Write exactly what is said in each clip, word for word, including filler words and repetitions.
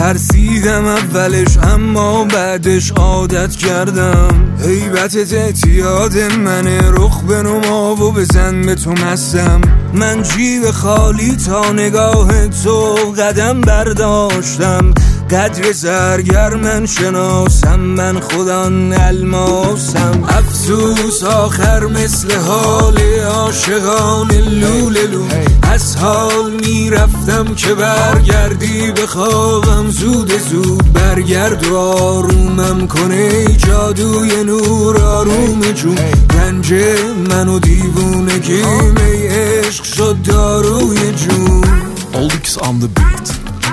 ترسیدم اولش اما بعدش عادت کردم. هیبتت اعتیاد منه، رخ بنما و بزن به تو مستم. من جیب خالی تا نگاه تو قدم برداشتم. قدر زرگر من شناسم، من خودان الماسم. افسوس آخر مثل حال عاشقان لوله لو. از حال میرفتم که برگردی بخوابم زود زود. برگرد و آرومم کنه جادوی نور آروم جون. رنج منو دیوونگی می عشق شد داروی جون. Oldix on the beat.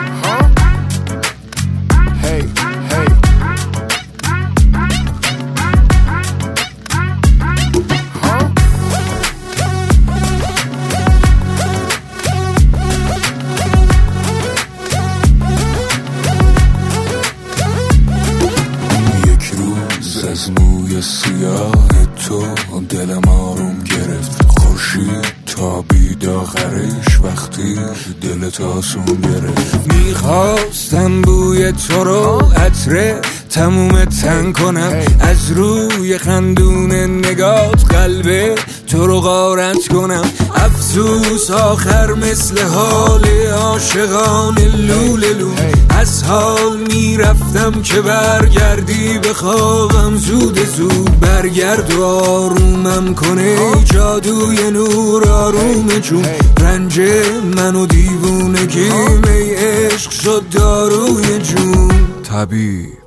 Hey, hey. Huh? یک روز از موی سیاه تو دلم آروم گرفت. خورشید تابید آخرش وقتی دلت آسون گرفت. میخواستم بوی تو رو عطر تموم تن کنم. از روی خندون نگات قلب تو رو غارت کنم. افسوس آخر مثل حال عاشقان لوله لو. از حال میرفتم که برگردی بخوابم زود زود. برگرد و آرومم کنه جادوی نور آروم جون. رنج منو دیوونگی می عشق شد داروی جون. طبیعی